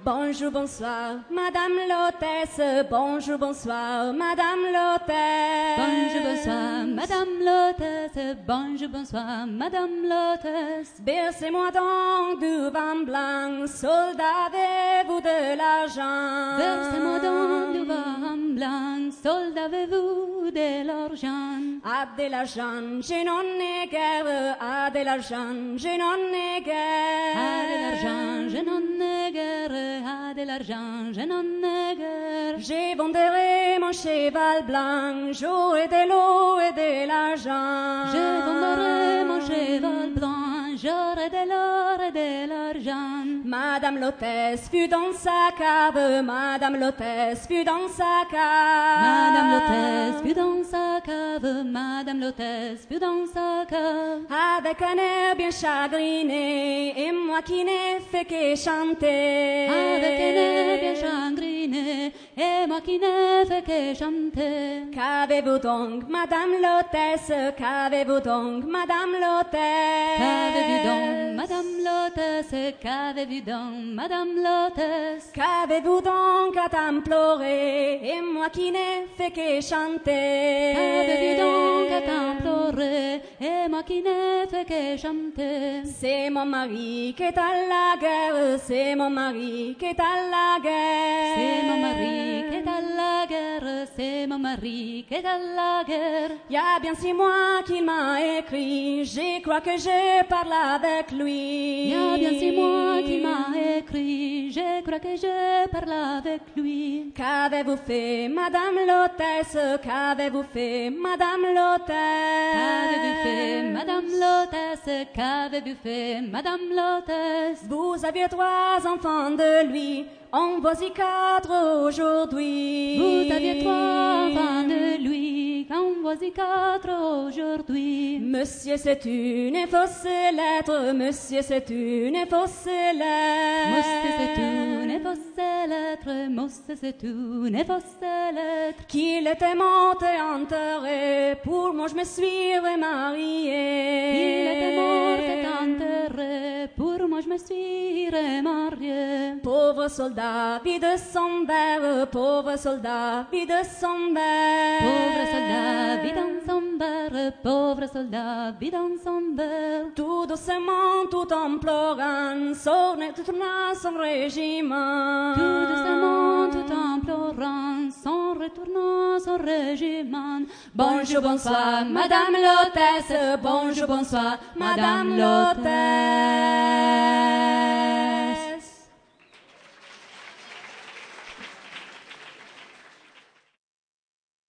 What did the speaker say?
Bonjour, bonsoir, Madame l'hôtesse. Bonjour, bonsoir, Madame l'hôtesse. Bonjour, bonsoir, Madame l'hôtesse. Bonjour, bonsoir, Madame l'hôtesse. Versez-moi donc du vin blanc, soldat, avez-vous de l'argent? Versez-moi donc du vin blanc, soldat, avez-vous de l'argent? À de l'argent, je n'en ai guère. À de l'argent, je n'en ai guère. À de l'argent, je n'en ai guère. À de l'argent, je n'en ai guère. Je vendrai mon cheval blanc, j'aurai de l'eau et de l'argent. Je vendrai mon cheval blanc, j'aurai de l'or et de l'argent. Madame l'hôtesse fut dans sa cave, Madame l'hôtesse fut dans sa cave. Madame l'hôtesse fut dans sa cave, Madame l'hôtesse fut dans sa cave. Avec un air bien chagriné, et moi qui n'ai fait que chanter. Avec un air bien chagriné, et moi qui n'ai fait que chanter. Qu'avez-vous donc, Madame l'hôtesse? Qu'avez-vous donc, Madame l'hôtesse? Qu'avez-vous donc, Madame l'hôtesse? Qu'avez-vous donc, Madame l'hôtesse? Qu'avez-vous donc à t'implorer, et moi qui n'ai fait que chanter? Qu'avez-vous donc à t'implorer, et moi qui n'ai fait que chanter? C'est mon mari qui est à la guerre, c'est mon mari qui est à la guerre. C'est mon mari qui est à la guerre, c'est mon mari qui est à la guerre. Il y a bien 6 mois qu'il m'a écrit, je crois que je parle avec lui. Il y a bien 6 mois qu'il m'a écrit, je crois que je parle avec lui. Qu'avez-vous fait, Madame l'hôtesse? Qu'avez-vous fait, Madame l'hôtesse? Qu'avez-vous fait, Madame l'hôtesse? Qu'avez-vous fait, Madame l'hôtesse? Vous aviez 3 enfants de lui, en voici 4 aujourd'hui. Vous aviez 3 enfants de lui, en voici 4 aujourd'hui. Monsieur, c'est une fausse lettre, monsieur, c'est une fausse lettre. Monsieur, c'est une fausse lettre, monsieur, c'est une fausse lettre. Qu'il était monté enterré, pour moi je me suis remariée. Il était mort et enterré, pour moi je me suis remariée. Pauvre soldat, vide son verre, pauvre soldat, vide son verre. Pauvre soldat, vide dans son verre, pauvre soldat, vide dans son verre. Tout doucement, tout en pleurant, retourna son régiment. Tout doucement, tout en pleurant, son retournant son régiment. Bonjour, bonsoir, Madame l'hôtesse. Bonjour, bonsoir, Madame l'hôtesse.